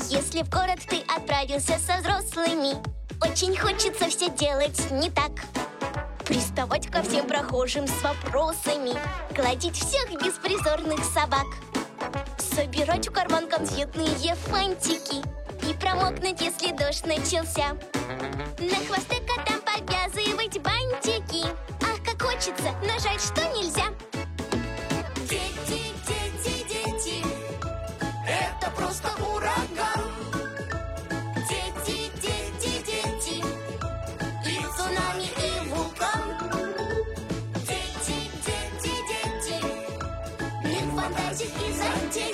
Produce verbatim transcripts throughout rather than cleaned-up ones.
Если в город ты отправился со взрослыми, очень хочется все делать не так. Приставать ко всем прохожим с вопросами, гладить всех беспризорных собак, собирать в карман конфетные фантики и промокнуть, если дождь начался. На хвосты котам повязывать бантики. Ах, как хочется, но жаль, что нельзя. Дети, дети, дети, это просто ураган. Дети, дети, дети, и цунами, и вулкан. Дети, дети, дети, мир фантазий и затей.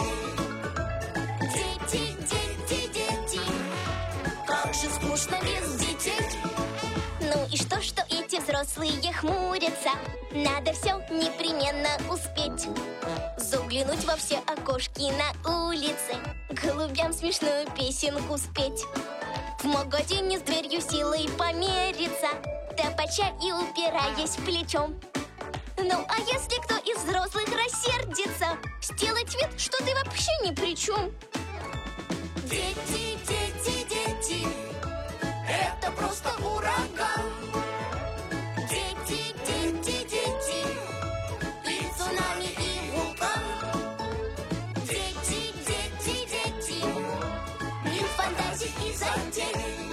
Дети, дети, дети, как же скучно без детей. Ну и что, что эти взрослые хмурятся? Надо все непременно успеть. Заглянуть во все окошки на улице, голубям смешную песенку спеть. В магазине с дверью силой помериться, топача и упираясь плечом. Ну а если кто из взрослых рассердится, сделать вид, что ты вообще ни при чем. Дети, дети, дети, это просто ураган. Дети, дети, дети, и цунами, и вулкан. Дети, дети, дети, мир фантазий и затей.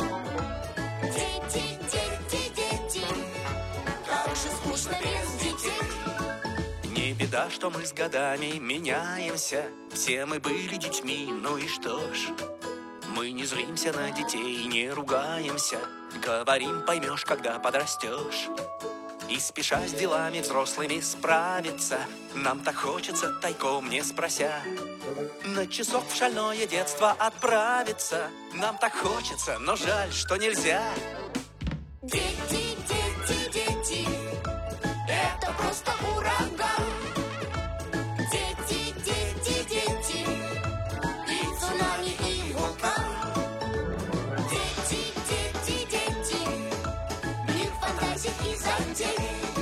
Дети, дети, дети, как же скучно без детей. Не беда, что мы с годами меняемся. Все мы были детьми, ну и что ж. Мы не злимся на детей, не ругаемся. Говорим, поймешь, когда подрастешь. И спеша с делами взрослыми справиться, нам так хочется, тайком не спрося, на часок в шальное детство отправиться. Нам так хочется, но жаль, что нельзя. Дети, дети, дети, это просто ураган. Дети, дети, дети, и цунами, и вулкан. Дети, дети, дети, мир фантазий и затей.